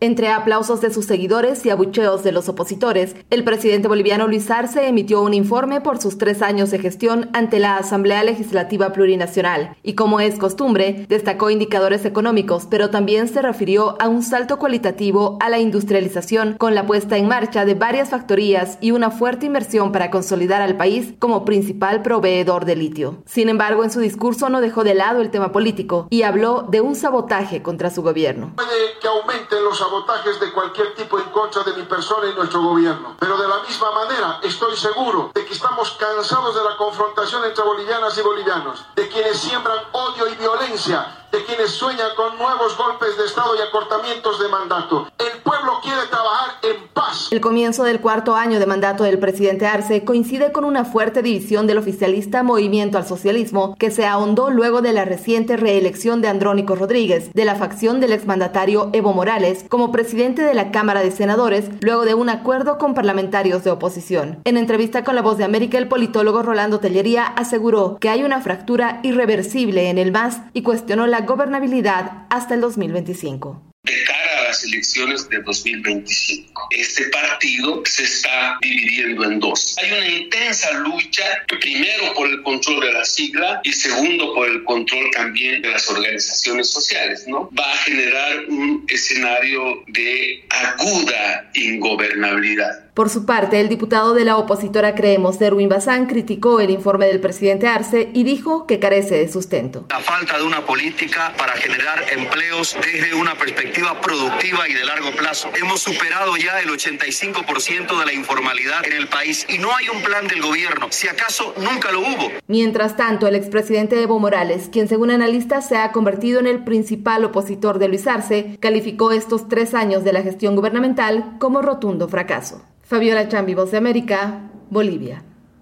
Entre aplausos de sus seguidores y abucheos de los opositores, el presidente boliviano Luis Arce emitió un informe por sus 3 años de gestión ante la Asamblea Legislativa Plurinacional y, como es costumbre, destacó indicadores económicos, pero también se refirió a un salto cualitativo a la industrialización con la puesta en marcha de varias factorías y una fuerte inversión para consolidar al país como principal proveedor de litio. Sin embargo, en su discurso no dejó de lado el tema político y habló de un sabotaje contra su gobierno. Puede que aumenten los sabotajes de cualquier tipo en contra de mi persona y nuestro gobierno, pero de la misma manera estoy seguro de que estamos cansados de la confrontación entre bolivianas y bolivianos, de quienes siembran odio y violencia, de quienes sueñan con nuevos golpes de Estado y acortamientos de mandato. El pueblo quiere trabajar en paz. El comienzo del 4º año de mandato del presidente Arce coincide con una fuerte división del oficialista Movimiento al Socialismo, que se ahondó luego de la reciente reelección de Andrónico Rodríguez, de la facción del exmandatario Evo Morales, como presidente de la Cámara de Senadores, luego de un acuerdo con parlamentarios de oposición. En entrevista con La Voz de América, el politólogo Rolando Tellería aseguró que hay una fractura irreversible en el MAS y cuestionó la gobernabilidad hasta el 2025. De cara a las elecciones de 2025, este partido se está dividiendo en dos. Hay una intensa lucha, primero por el control de la sigla y segundo por el control también de las organizaciones sociales, ¿no? Va a generar un escenario de aguda ingobernabilidad. Por su parte, el diputado de la opositora Creemos, Derwin Bazán, criticó el informe del presidente Arce y dijo que carece de sustento. La falta de una política para generar empleos desde una perspectiva productiva y de largo plazo. Hemos superado ya el 85% de la informalidad en el país y no hay un plan del gobierno. Si acaso, nunca lo hubo. Mientras tanto, el expresidente Evo Morales, quien según analistas se ha convertido en el principal opositor de Luis Arce, calificó estos 3 años de la gestión gubernamental como rotundo fracaso. Fabiola Chambi, Voz de América, Bolivia.